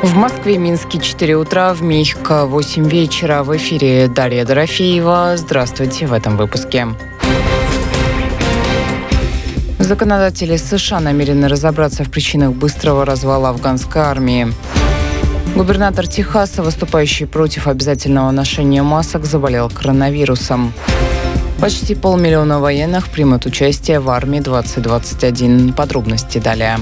В Москве и Минске 4 утра, в Мехико 8 вечера. В эфире Дарья Дорофеева. Здравствуйте в этом выпуске. Законодатели США намерены разобраться в причинах быстрого развала афганской армии. Губернатор Техаса, выступающий против обязательного ношения масок, заболел коронавирусом. Почти 500 000 военных примут участие в армии 2021. Подробности далее.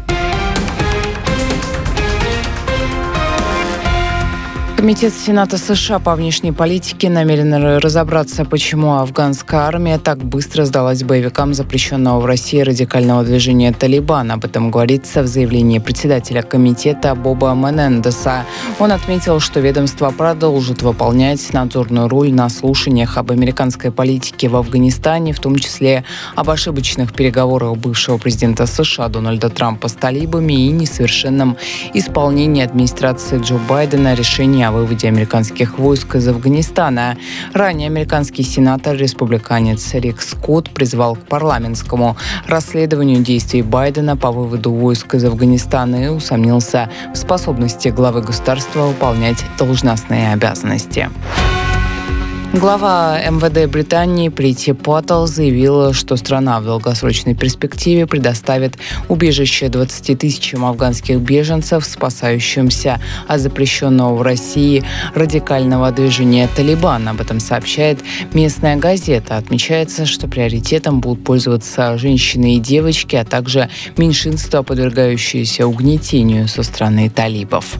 Комитет Сената США по внешней политике намерен разобраться, почему афганская армия так быстро сдалась боевикам запрещенного в России радикального движения «Талибан». Об этом говорится в заявлении председателя комитета Боба Менендеса. Он отметил, что ведомство продолжит выполнять надзорную роль на слушаниях об американской политике в Афганистане, в том числе об ошибочных переговорах бывшего президента США Дональда Трампа с талибами и несовершенном исполнении администрации Джо Байдена решения о выводе американских войск из Афганистана. Ранее американский сенатор-республиканец Рик Скотт призвал к парламентскому расследованию действий Байдена по выводу войск из Афганистана и усомнился в способности главы государства выполнять должностные обязанности. Глава МВД Британии Прити Паттел заявила, что страна в долгосрочной перспективе предоставит убежище 20 тысячам афганских беженцев, спасающимся от запрещенного в России радикального движения «Талибан». Об этом сообщает местная газета. Отмечается, что приоритетом будут пользоваться женщины и девочки, а также меньшинства, подвергающиеся угнетению со стороны талибов.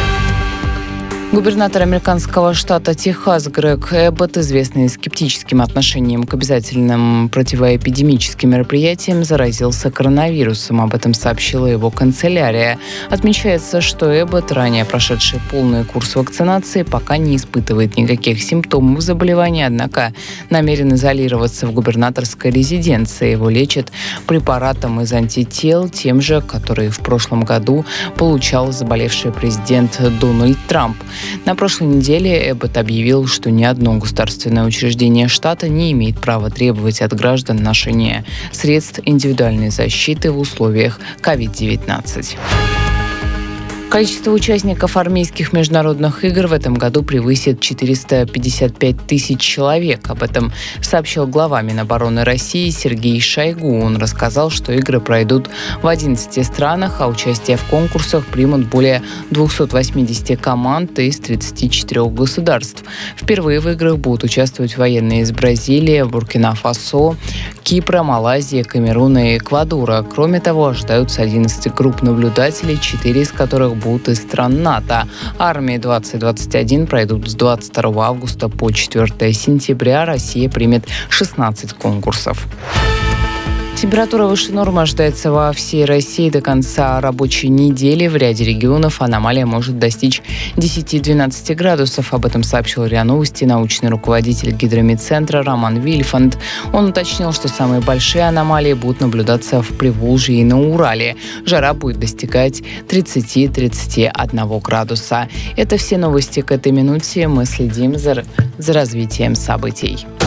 Губернатор американского штата Техас Грег Эббот, известный скептическим отношением к обязательным противоэпидемическим мероприятиям, заразился коронавирусом. Об этом сообщила его канцелярия. Отмечается, что Эббот, ранее прошедший полный курс вакцинации, пока не испытывает никаких симптомов заболевания, однако намерен изолироваться в губернаторской резиденции. Его лечат препаратом из антител, тем же, который в прошлом году получал заболевший президент Дональд Трамп. На прошлой неделе Эббот объявил, что ни одно государственное учреждение штата не имеет права требовать от граждан ношения средств индивидуальной защиты в условиях COVID-19. Количество участников армейских международных игр в этом году превысит 455 тысяч человек. Об этом сообщил глава Минобороны России Сергей Шойгу. Он рассказал, что игры пройдут в 11 странах, а участие в конкурсах примут более 280 команд из 34 государств. Впервые в играх будут участвовать военные из Бразилии, Буркина-Фасо, Кипра, Малайзии, Камеруна и Эквадора. Кроме того, ожидаются 11 групп наблюдателей, 4 из которых будут из стран НАТО. Армии 2021 пройдут с 22 августа по 4 сентября. Россия примет 16 конкурсов. Температура выше нормы ожидается во всей России до конца рабочей недели. В ряде регионов аномалия может достичь 10-12 градусов. Об этом сообщил РИА Новости научный руководитель Гидромедцентра Роман Вильфанд. Он уточнил, что самые большие аномалии будут наблюдаться в Приволжье и на Урале. Жара будет достигать 30-31 градуса. Это все новости к этой минуте. Мы следим за развитием событий.